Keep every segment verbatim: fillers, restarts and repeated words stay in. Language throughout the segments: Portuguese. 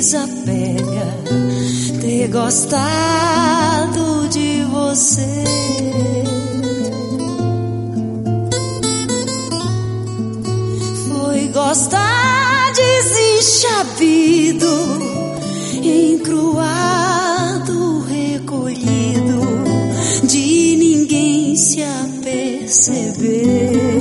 desapega ter gostado de você. Foi gostar desenchabido, encruado, recolhido, de ninguém se aperceber.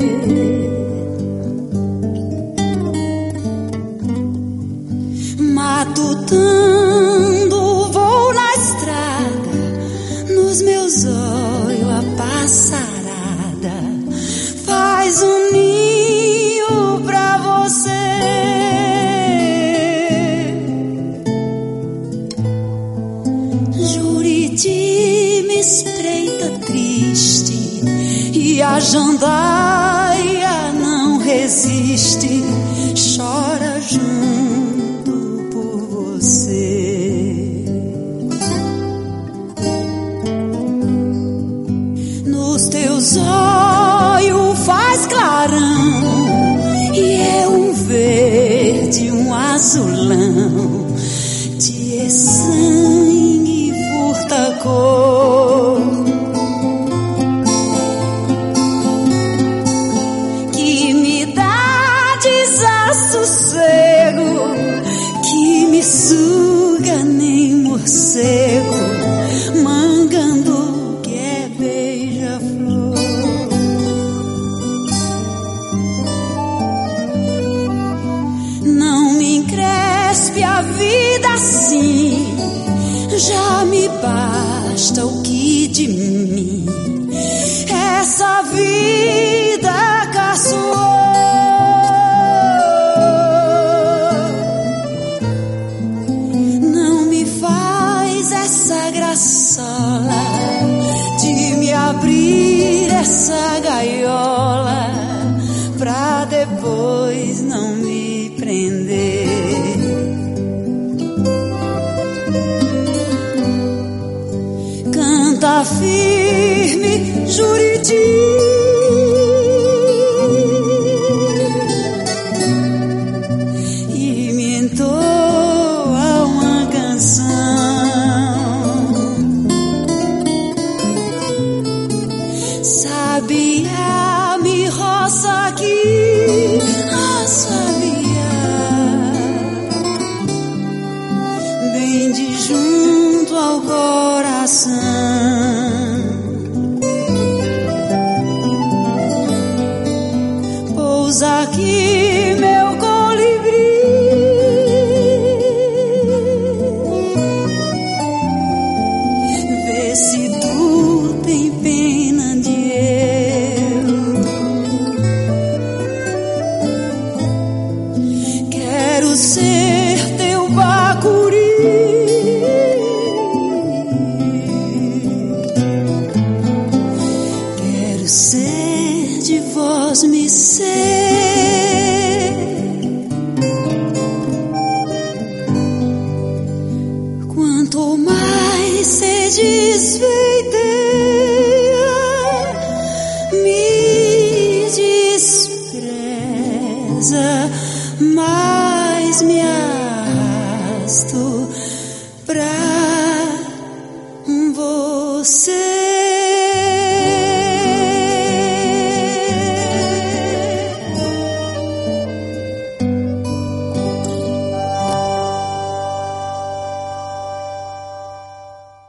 Matutando vou na estrada, nos meus olhos a passarada faz um ninho pra você. Juriti me espreita triste e a jandaia não resiste, chora junto por você. Nos teus olhos faz clarão e é um verde, um azulão, de é sangue furta cor, que me dá desassossego, que me suga nem morcego, mangando que é beija-flor. Não me encrespe a vida assim, já me basta o que de mim essa vida caçoou. Não me faz essa graçola de me abrir essa gaiola pra depois não me prender. Canta firme, Juriti, e me entoa uma canção. Sabiá me roça aqui, ah, sabiá, bem de junto ao coração. Pousa aqui, meu colibri, vê se tu tem pena de eu. Quero ser teu bacuri, quero ser de vós me ser. Quanto mais se desfeiteia, me despreza, mais me arrasto pra você.